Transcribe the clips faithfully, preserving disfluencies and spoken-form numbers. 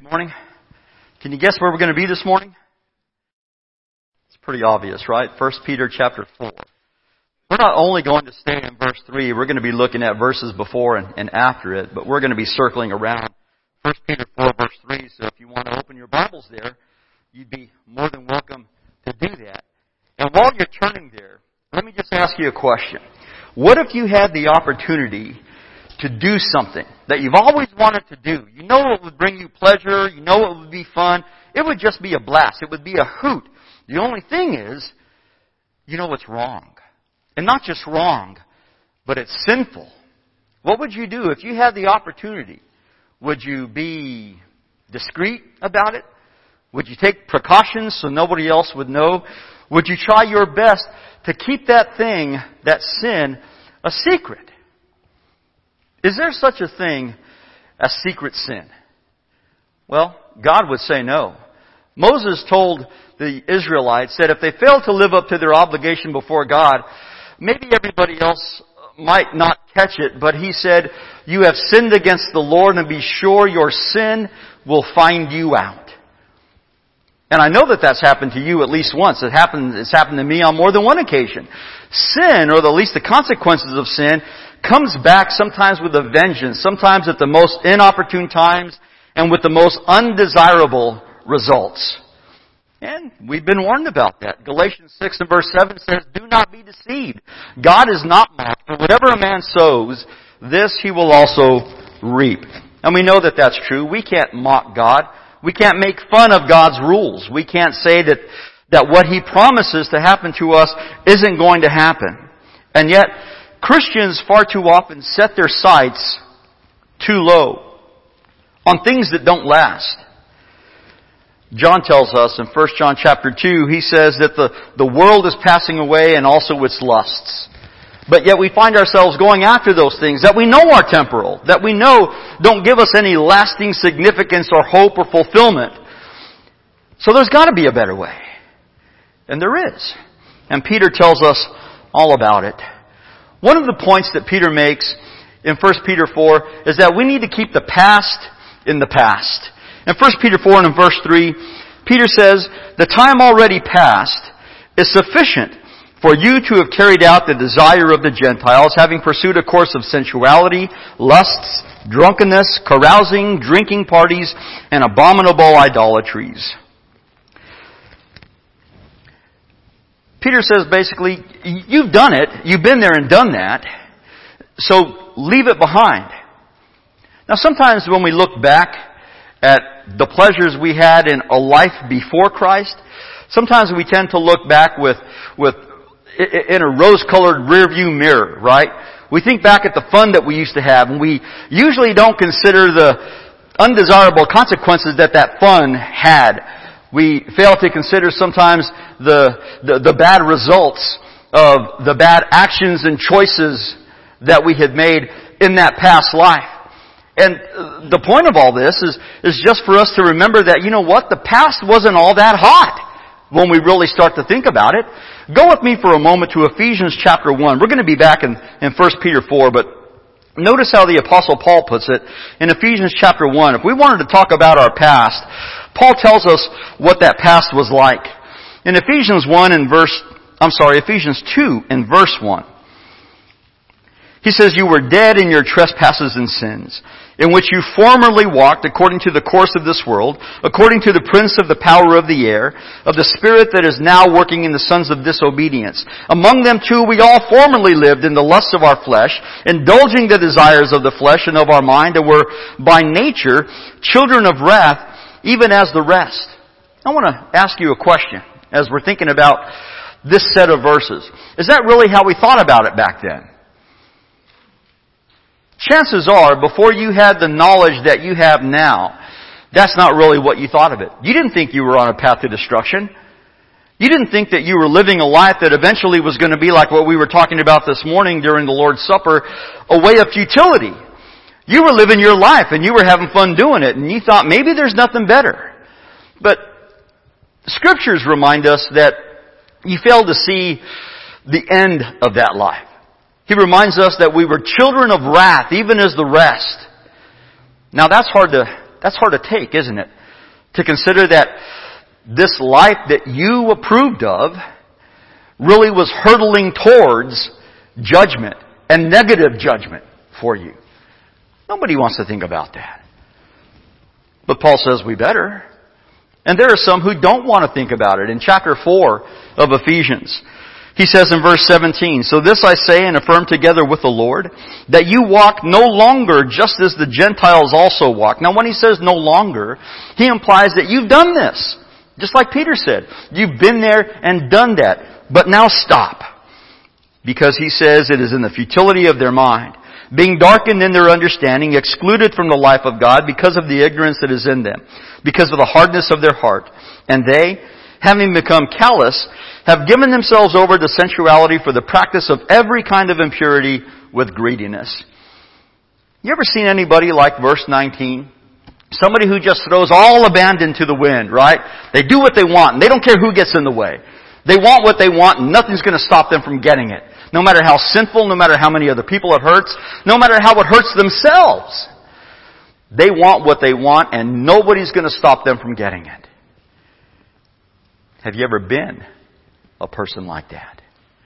Morning. Can you guess where we're going to be this morning? It's pretty obvious, right? First Peter chapter four. We're not only going to stay in verse three, we're going to be looking at verses before and, and after it, but we're going to be circling around First Peter four verse three, so if you want to open your Bibles there, you'd be more than welcome to do that. And while you're turning there, let me just ask you a question. What if you had the opportunity to do something that you've always wanted to do? You know it would bring you pleasure. You know it would be fun. It would just be a blast. It would be a hoot. The only thing is, you know it's wrong. And not just wrong, but it's sinful. What would you do if you had the opportunity? Would you be discreet about it? Would you take precautions so nobody else would know? Would you try your best to keep that thing, that sin, a secret? Is there such a thing as secret sin? Well, God would say no. Moses told the Israelites that if they failed to live up to their obligation before God, maybe everybody else might not catch it, but he said, you have sinned against the Lord, and be sure your sin will find you out. And I know that that's happened to you at least once. It happened, it's happened to me on more than one occasion. Sin, or at least the consequences of sin, comes back sometimes with a vengeance, sometimes at the most inopportune times, and with the most undesirable results. And we've been warned about that. Galatians six and verse seven says, do not be deceived. God is not mocked, for whatever a man sows, this he will also reap. And we know that that's true. We can't mock God. We can't make fun of God's rules. We can't say that, that what He promises to happen to us isn't going to happen. And yet, Christians far too often set their sights too low on things that don't last. John tells us in First John chapter two, he says that the, the world is passing away and also its lusts. But yet we find ourselves going after those things that we know are temporal, that we know don't give us any lasting significance or hope or fulfillment. So there's got to be a better way. And there is. And Peter tells us all about it. One of the points that Peter makes in First Peter four is that we need to keep the past in the past. In First Peter four and in verse three, Peter says, the time already past is sufficient for you to have carried out the desire of the Gentiles, having pursued a course of sensuality, lusts, drunkenness, carousing, drinking parties, and abominable idolatries. Peter says basically, you've done it, you've been there and done that, so leave it behind. Now sometimes when we look back at the pleasures we had in a life before Christ, sometimes we tend to look back with, with in a rose-colored rearview mirror, right? We think back at the fun that we used to have, and we usually don't consider the undesirable consequences that that fun had. We fail to consider sometimes the, the, the bad results of the bad actions and choices that we had made in that past life. And the point of all this is, is just for us to remember that, you know what, the past wasn't all that hot when we really start to think about it. Go with me for a moment to Ephesians chapter one. We're going to be back in, in First Peter four, but notice how the Apostle Paul puts it in Ephesians chapter one. If we wanted to talk about our past, Paul tells us what that past was like. In Ephesians one and verse, I'm sorry, Ephesians two and verse one. He says, you were dead in your trespasses and sins, in which you formerly walked according to the course of this world, according to the prince of the power of the air, of the spirit that is now working in the sons of disobedience. Among them too we all formerly lived in the lusts of our flesh, indulging the desires of the flesh and of our mind, and were by nature children of wrath, even as the rest. I want to ask you a question as we're thinking about this set of verses. Is that really how we thought about it back then? Chances are, before you had the knowledge that you have now, that's not really what you thought of it. You didn't think you were on a path to destruction. You didn't think that you were living a life that eventually was going to be like what we were talking about this morning during the Lord's Supper, a way of futility. You were living your life and you were having fun doing it, and you thought maybe there's nothing better. But Scriptures remind us that you fail to see the end of that life. He reminds us that we were children of wrath, even as the rest. Now that's hard to that's hard to take, isn't it? To consider that this life that you approved of really was hurtling towards judgment and negative judgment for you. Nobody wants to think about that. But Paul says we better. And there are some who don't want to think about it. In chapter four of Ephesians, he says in verse seventeen, "So this I say and affirm together with the Lord, that you walk no longer just as the Gentiles also walk." Now when he says no longer, he implies that you've done this. Just like Peter said, you've been there and done that. But now stop. Because he says it is in the futility of their mind, being darkened in their understanding, excluded from the life of God because of the ignorance that is in them, because of the hardness of their heart. And they, having become callous, have given themselves over to sensuality for the practice of every kind of impurity with greediness. You ever seen anybody like verse nineteen? Somebody who just throws all abandon to the wind, right? They do what they want and they don't care who gets in the way. They want what they want and nothing's going to stop them from getting it. No matter how sinful, no matter how many other people it hurts, no matter how it hurts themselves. They want what they want and nobody's going to stop them from getting it. Have you ever been a person like that?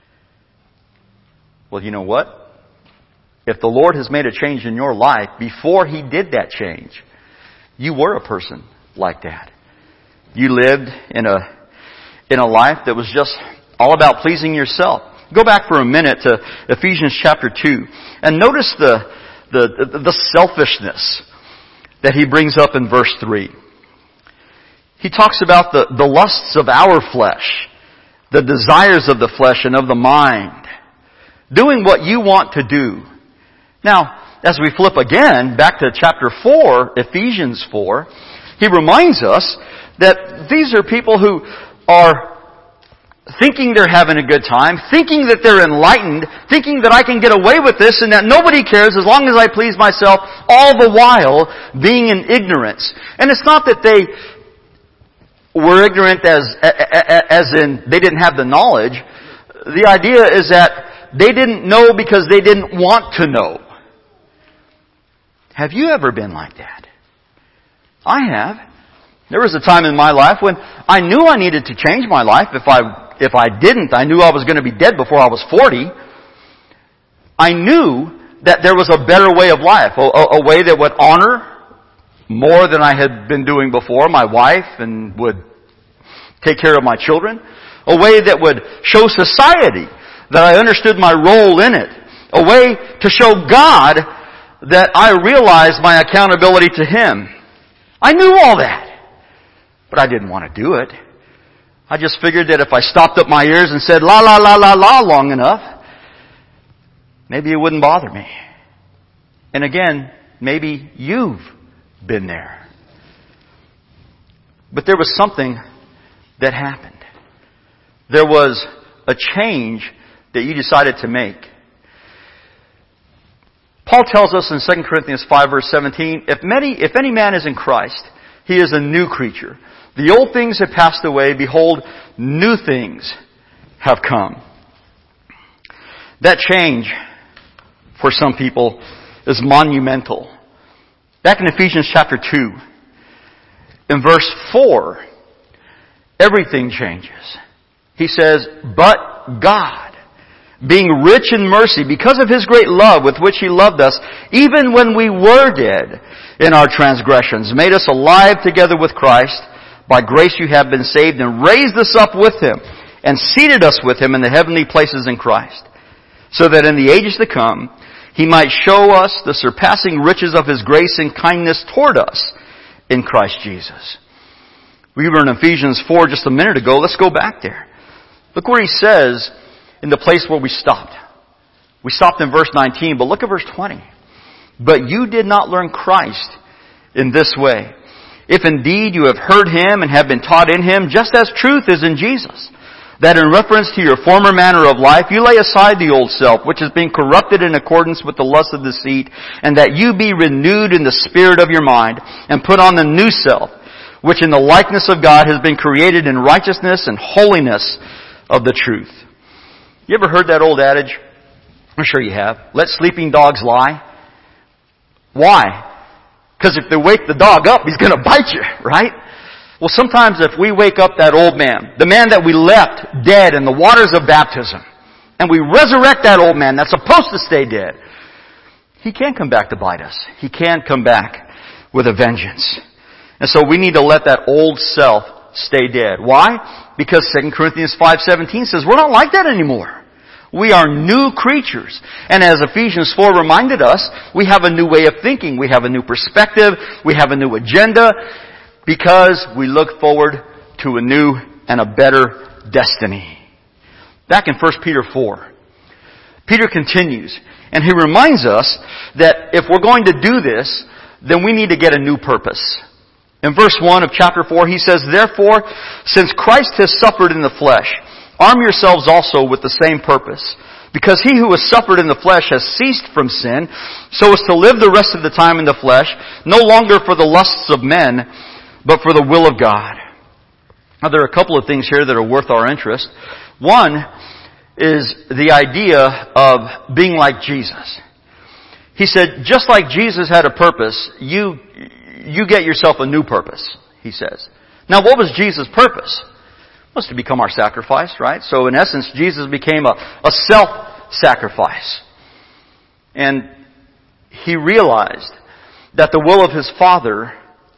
Well, you know what? If the Lord has made a change in your life, before He did that change, you were a person like that. You lived in a, in a life that was just all about pleasing yourself. Go back for a minute to Ephesians chapter two and notice the, the, the selfishness that he brings up in verse three. He talks about the, the lusts of our flesh, the desires of the flesh and of the mind, doing what you want to do. Now, as we flip again back to chapter four, Ephesians four, he reminds us that these are people who are thinking they're having a good time, thinking that they're enlightened, thinking that I can get away with this and that nobody cares as long as I please myself, all the while being in ignorance. And it's not that they were ignorant as, as in they didn't have the knowledge. The idea is that they didn't know because they didn't want to know. Have you ever been like that? I have. There was a time in my life when I knew I needed to change my life. If I, if I didn't, I knew I was going to be dead before I was forty. I knew that there was a better way of life, a, a, a way that would honor more than I had been doing before, my wife, and would take care of my children. A way that would show society that I understood my role in it. A way to show God that I realized my accountability to Him. I knew all that. But I didn't want to do it. I just figured that if I stopped up my ears and said la la la la la long enough, maybe it wouldn't bother me. And again, maybe you've been there. But there was something that happened. There was a change that you decided to make. Paul tells us in Second Corinthians five verse seventeen, if many, if any man is in Christ, he is a new creature. The old things have passed away. Behold, new things have come. That change, for some people, is monumental. Back in Ephesians chapter two, in verse four, everything changes. He says, but God, being rich in mercy, because of His great love with which He loved us, even when we were dead in our transgressions, made us alive together with Christ. By grace you have been saved, and raised us up with Him, and seated us with Him in the heavenly places in Christ, so that in the ages to come He might show us the surpassing riches of His grace and kindness toward us in Christ Jesus. We were in Ephesians four just a minute ago. Let's go back there. Look where he says, in the place where we stopped. We stopped in verse nineteen, but look at verse twenty. But you did not learn Christ in this way. If indeed you have heard Him and have been taught in Him, just as truth is in Jesus, that in reference to your former manner of life, you lay aside the old self, which is being corrupted in accordance with the lust of deceit, and that you be renewed in the spirit of your mind, and put on the new self, which in the likeness of God has been created in righteousness and holiness of the truth. You ever heard that old adage? I'm sure you have. Let sleeping dogs lie. Why? Because if they wake the dog up, he's going to bite you, right? Well, sometimes if we wake up that old man, the man that we left dead in the waters of baptism, and we resurrect that old man that's supposed to stay dead, he can come back to bite us. He can come back with a vengeance. And so we need to let that old self stay dead. Why? Because Second Corinthians five seventeen says we're not like that anymore. We are new creatures. And as Ephesians four reminded us, we have a new way of thinking. We have a new perspective. We have a new agenda because we look forward to a new and a better destiny. Back in First Peter four, Peter continues and he reminds us that if we're going to do this, then we need to get a new purpose. In verse one of chapter four, he says, "Therefore, since Christ has suffered in the flesh, arm yourselves also with the same purpose. Because he who has suffered in the flesh has ceased from sin, so as to live the rest of the time in the flesh, no longer for the lusts of men, but for the will of God." Now there are a couple of things here that are worth our interest. One is the idea of being like Jesus. He said, just like Jesus had a purpose, you, you get yourself a new purpose, he says. Now what was Jesus' purpose? Was to become our sacrifice, right? So in essence, Jesus became a, a self-sacrifice. And he realized that the will of his Father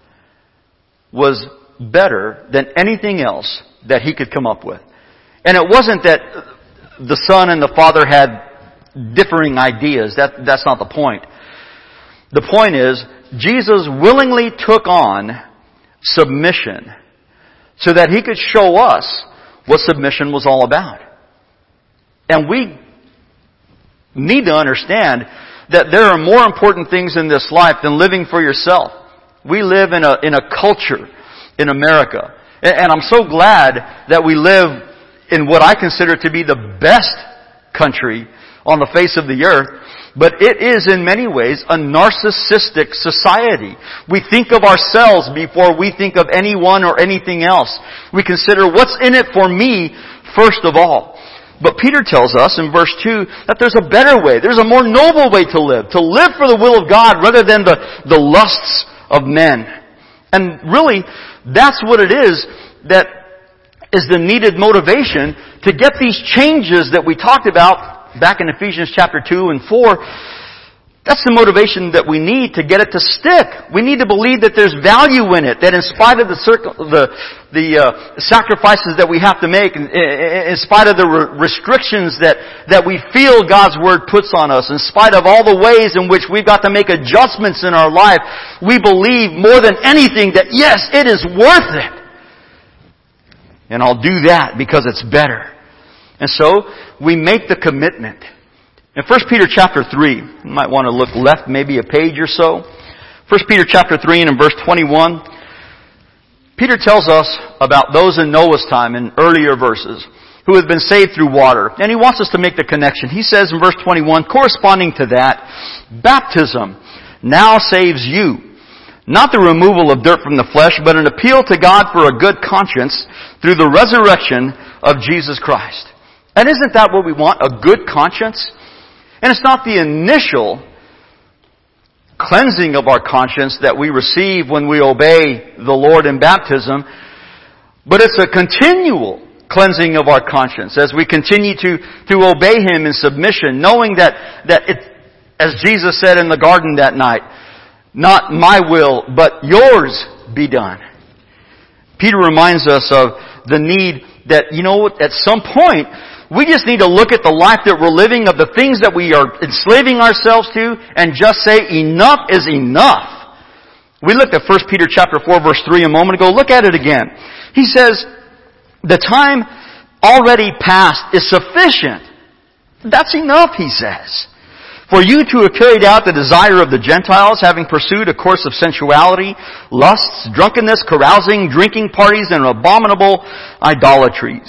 was better than anything else that he could come up with. And it wasn't that the Son and the Father had differing ideas. That, that's not the point. The point is, Jesus willingly took on submission so that he could show us what submission was all about. And we need to understand that there are more important things in this life than living for yourself. We live in a, in a culture in America. And I'm so glad that we live in what I consider to be the best country on the face of the earth. But it is in many ways a narcissistic society. We think of ourselves before we think of anyone or anything else. We consider what's in it for me first of all. But Peter tells us in verse two that there's a better way. There's a more noble way to live. To live for the will of God rather than the, the lusts of men. And really, that's what it is that is the needed motivation to get these changes that we talked about back in Ephesians chapter two and four. That's the motivation that we need to get it to stick. We need to believe that there's value in it. That in spite of the circle, the the uh, sacrifices that we have to make, in, in spite of the re- restrictions that that we feel God's Word puts on us, in spite of all the ways in which we've got to make adjustments in our life, we believe more than anything that yes, it is worth it. And I'll do that because it's better. And so, we make the commitment. In First Peter chapter three, you might want to look left maybe a page or so. First Peter chapter three and in verse twenty-one, Peter tells us about those in Noah's time in earlier verses who have been saved through water. And he wants us to make the connection. He says in verse twenty-one, corresponding to that, baptism now saves you. Not the removal of dirt from the flesh, but an appeal to God for a good conscience through the resurrection of Jesus Christ. And isn't that what we want? A good conscience? And it's not the initial cleansing of our conscience that we receive when we obey the Lord in baptism, but it's a continual cleansing of our conscience as we continue to, to obey Him in submission, knowing that, that it, as Jesus said in the garden that night, not my will, but yours be done. Peter reminds us of the need that, you know, at some point, we just need to look at the life that we're living, of the things that we are enslaving ourselves to, and just say, enough is enough. We looked at First Peter chapter four verse three a moment ago. Look at it again. He says, the time already past is sufficient. That's enough, he says. For you to have carried out the desire of the Gentiles, having pursued a course of sensuality, lusts, drunkenness, carousing, drinking parties, and abominable idolatries.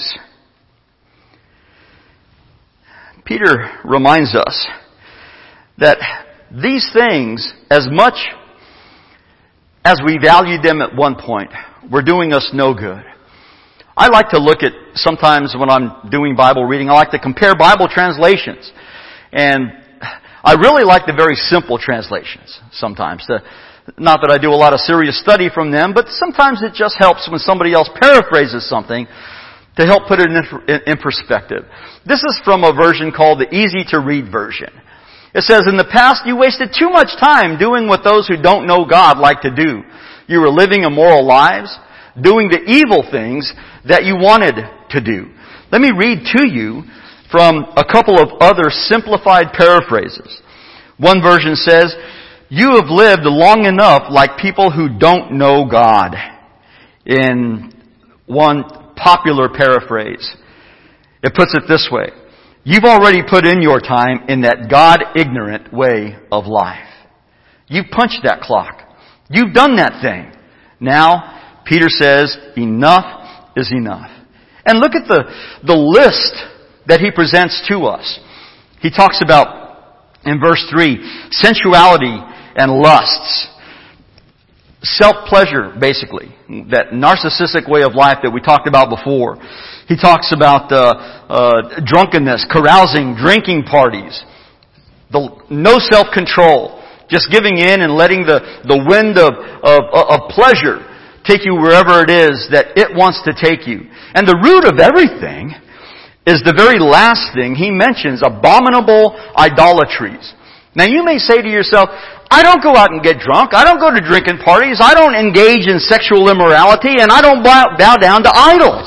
Peter reminds us that these things, as much as we valued them at one point, were doing us no good. I like to look at, sometimes when I'm doing Bible reading, I like to compare Bible translations. And I really like the very simple translations sometimes. The, Not that I do a lot of serious study from them, but sometimes it just helps when somebody else paraphrases something to help put it in, in perspective. This is from a version called the Easy to Read version. It says, in the past you wasted too much time doing what those who don't know God like to do. You were living immoral lives, doing the evil things that you wanted to do. Let me read to you from a couple of other simplified paraphrases. One version says, you have lived long enough like people who don't know God. In one popular paraphrase, it puts it this way. You've already put in your time in that God-ignorant way of life. You've punched that clock. You've done that thing. Now, Peter says, enough is enough. And look at the, the list that he presents to us. He talks about, in verse three, sensuality and lusts. Self-pleasure, basically. That narcissistic way of life that we talked about before. He talks about uh, uh, drunkenness, carousing, drinking parties. The, no self-control. Just giving in and letting the, the wind of, of, of pleasure take you wherever it is that it wants to take you. And the root of everything is the very last thing he mentions, abominable idolatries. Now you may say to yourself, I don't go out and get drunk. I don't go to drinking parties. I don't engage in sexual immorality, and I don't bow, bow down to idols.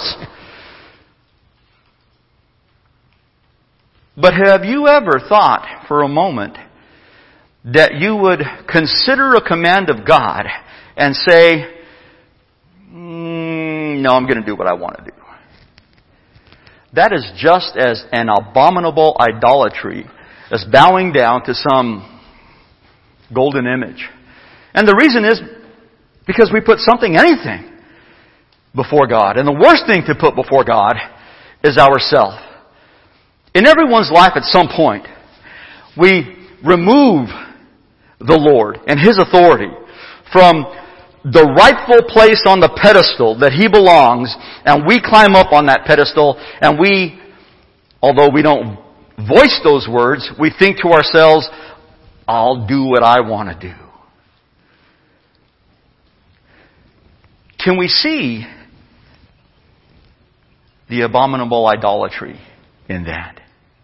But have you ever thought for a moment that you would consider a command of God and say, mm, no, I'm going to do what I want to do? That is just as an abominable idolatry as bowing down to some golden image. And the reason is because we put something, anything, before God. And the worst thing to put before God is ourself. In everyone's life at some point, we remove the Lord and His authority from the rightful place on the pedestal that He belongs, and we climb up on that pedestal, and we, although we don't voice those words, we think to ourselves, I'll do what I want to do. Can we see the abominable idolatry in that?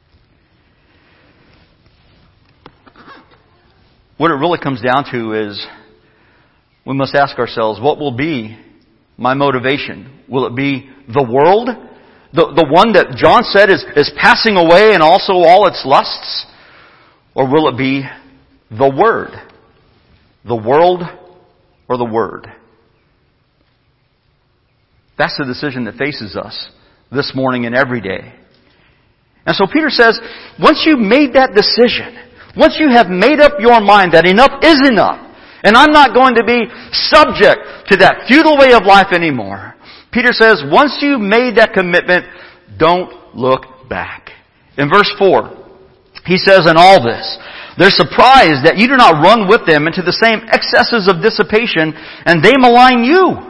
What it really comes down to is we must ask ourselves, what will be my motivation? Will it be the world? The, the one that John said is, is passing away and also all its lusts? Or will it be the Word? The world or the Word? That's the decision that faces us this morning and every day. And so Peter says, once you've made that decision, once you have made up your mind that enough is enough, and I'm not going to be subject to that futile way of life anymore, Peter says, once you've made that commitment, don't look back. In verse four, he says, in all this, they're surprised that you do not run with them into the same excesses of dissipation, and they malign you.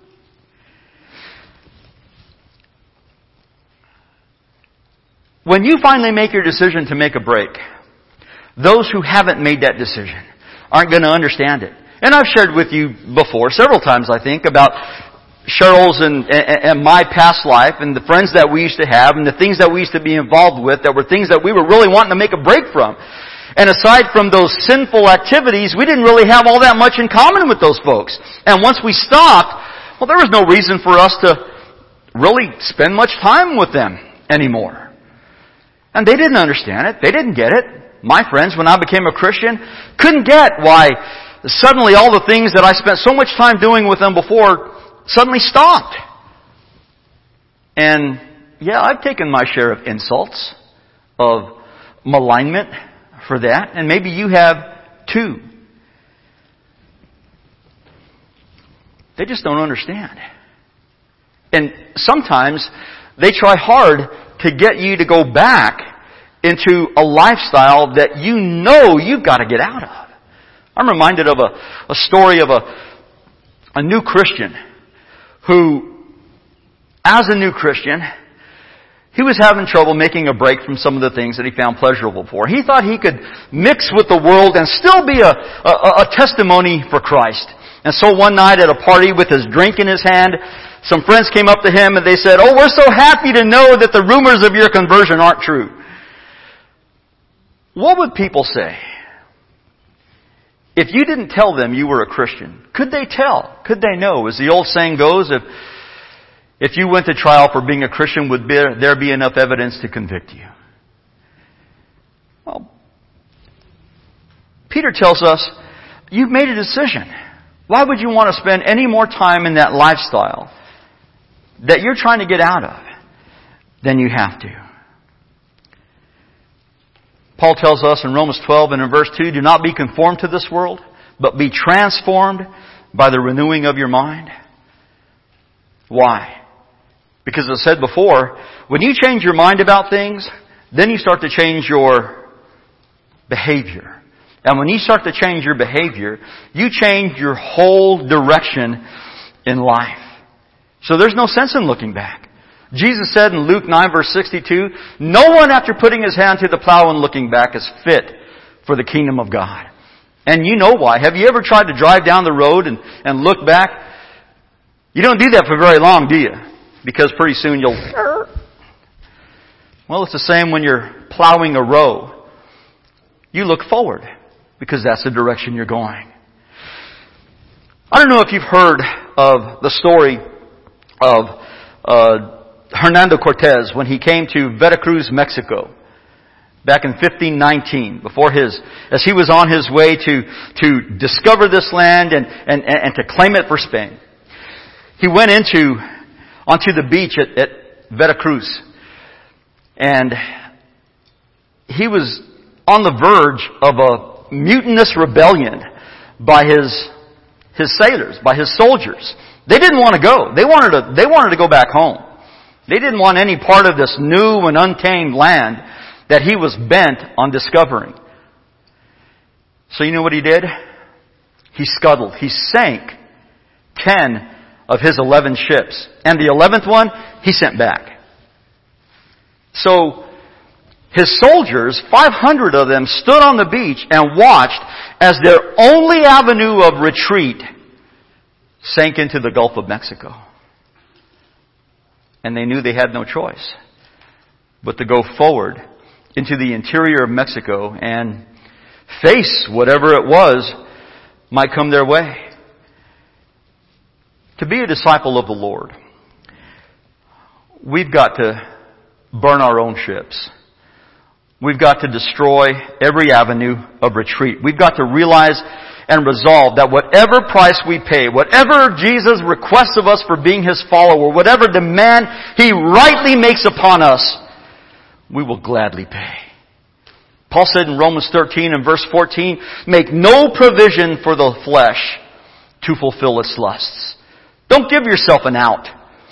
When you finally make your decision to make a break, those who haven't made that decision aren't going to understand it. And I've shared with you before, several times I think, about Cheryl's and, and, and my past life and the friends that we used to have and the things that we used to be involved with that were things that we were really wanting to make a break from. And aside from those sinful activities, we didn't really have all that much in common with those folks. And once we stopped, well, there was no reason for us to really spend much time with them anymore. And they didn't understand it. They didn't get it. My friends, when I became a Christian, couldn't get why suddenly all the things that I spent so much time doing with them before suddenly stopped. And yeah, I've taken my share of insults, of malignment for that, and maybe you have too. They just don't understand. And sometimes they try hard to get you to go back into a lifestyle that you know you've got to get out of. I'm reminded of a, a story of a, a new Christian who, as a new Christian, He was having trouble making a break from some of the things that he found pleasurable for. He thought he could mix with the world and still be a, a, a testimony for Christ. And so one night at a party with his drink in his hand, some friends came up to him and they said, "Oh, we're so happy to know that the rumors of your conversion aren't true." What would people say? If you didn't tell them you were a Christian, could they tell? Could they know? As the old saying goes, if If you went to trial for being a Christian, would there be enough evidence to convict you? Well, Peter tells us, you've made a decision. Why would you want to spend any more time in that lifestyle that you're trying to get out of than you have to? Paul tells us in Romans twelve and in verse two, do not be conformed to this world, but be transformed by the renewing of your mind. Why? Because as I said before, when you change your mind about things, then you start to change your behavior. And when you start to change your behavior, you change your whole direction in life. So there's no sense in looking back. Jesus said in Luke nine verse sixty-two, no one after putting his hand to the plow and looking back is fit for the kingdom of God. And you know why. Have you ever tried to drive down the road and, and look back? You don't do that for very long, do you? Because pretty soon you'll... Well, it's the same when you're plowing a row. You look forward because that's the direction you're going. I don't know if you've heard of the story of uh, Hernando Cortez when he came to Veracruz, Mexico, back in fifteen nineteen, before his, as he was on his way to to discover this land and and and to claim it for Spain. He went into onto the beach at, at Veracruz, and he was on the verge of a mutinous rebellion by his his sailors, by his soldiers. They didn't want to go. They wanted to they wanted to go back home. They didn't want any part of this new and untamed land that he was bent on discovering. So you know what he did? He scuttled. He sank ten of his eleven ships. And the eleventh one, he sent back. So his soldiers, five hundred of them, stood on the beach and watched as their only avenue of retreat sank into the Gulf of Mexico. And they knew they had no choice but to go forward into the interior of Mexico and face whatever it was might come their way. To be a disciple of the Lord, we've got to burn our own ships. We've got to destroy every avenue of retreat. We've got to realize and resolve that whatever price we pay, whatever Jesus requests of us for being His follower, whatever demand He rightly makes upon us, we will gladly pay. Paul said in Romans thirteen and verse fourteen, make no provision for the flesh to fulfill its lusts. Don't give yourself an out.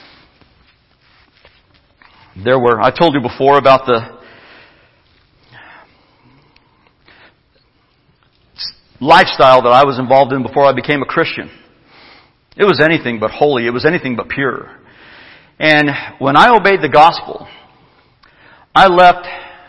There were, I told you before about the lifestyle that I was involved in before I became a Christian. It was anything but holy. It was anything but pure. And when I obeyed the gospel, I left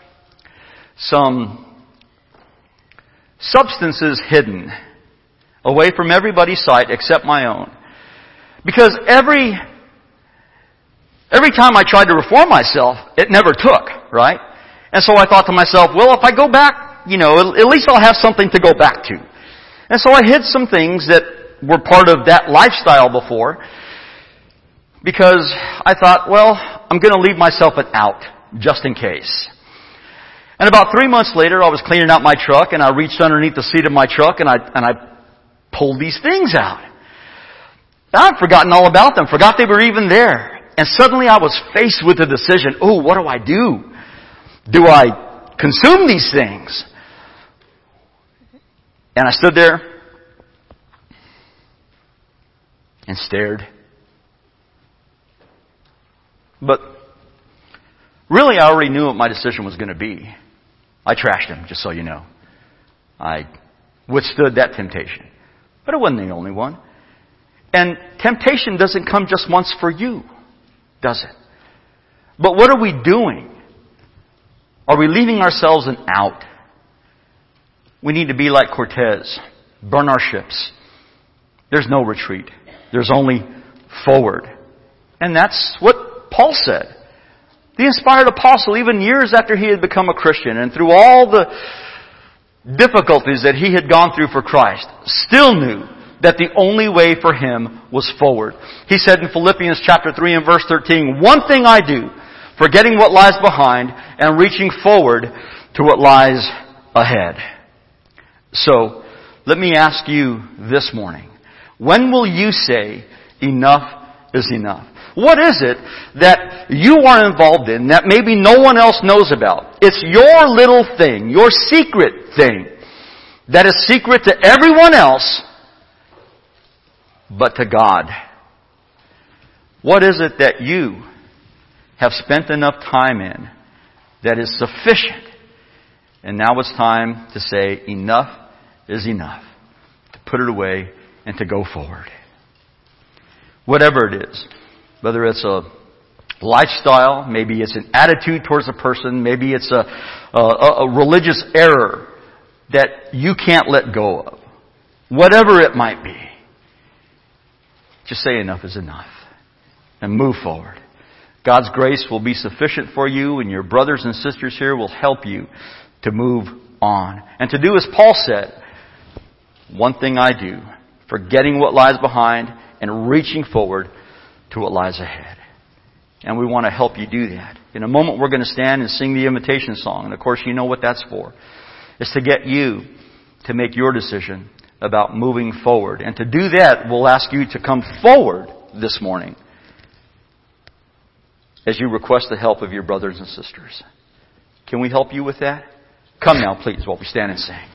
some substances hidden away from everybody's sight except my own. Because every every time I tried to reform myself, it never took, right? And so I thought to myself, well, if I go back, you know, at least I'll have something to go back to. And so I hid some things that were part of that lifestyle before, because I thought, well, I'm going to leave myself an out, just in case. And about three months later, I was cleaning out my truck, and I reached underneath the seat of my truck, and I and I pulled these things out. I'd forgotten all about them, forgot they were even there. And suddenly I was faced with the decision, oh, what do I do? Do I consume these things? And I stood there and stared. But really, I already knew what my decision was going to be. I trashed him, just so you know. I withstood that temptation. But it wasn't the only one. And temptation doesn't come just once for you, does it? But what are we doing? Are we leaving ourselves an out? We need to be like Cortez. Burn our ships. There's no retreat. There's only forward. And that's what Paul said. The inspired apostle, even years after he had become a Christian and through all the difficulties that he had gone through for Christ, still knew that the only way for him was forward. He said in Philippians chapter three and verse thirteen, "One thing I do, forgetting what lies behind and reaching forward to what lies ahead." So, let me ask you this morning, when will you say, enough is enough? What is it that you are involved in that maybe no one else knows about? It's your little thing, your secret thing, that is secret to everyone else, but to God. What is it that you have spent enough time in that is sufficient? And now it's time to say, enough is enough. To put it away and to go forward. Whatever it is. Whether it's a lifestyle, maybe it's an attitude towards a person, maybe it's a, a, a religious error that you can't let go of. Whatever it might be. Just say enough is enough. And move forward. God's grace will be sufficient for you, and your brothers and sisters here will help you to move on. And to do as Paul said, one thing I do, forgetting what lies behind and reaching forward to what lies ahead. And we want to help you do that. In a moment we're going to stand and sing the invitation song. And of course you know what that's for. It's to get you to make your decision about moving forward. And to do that, we'll ask you to come forward this morning as you request the help of your brothers and sisters. Can we help you with that? Come now, please, while we stand and sing.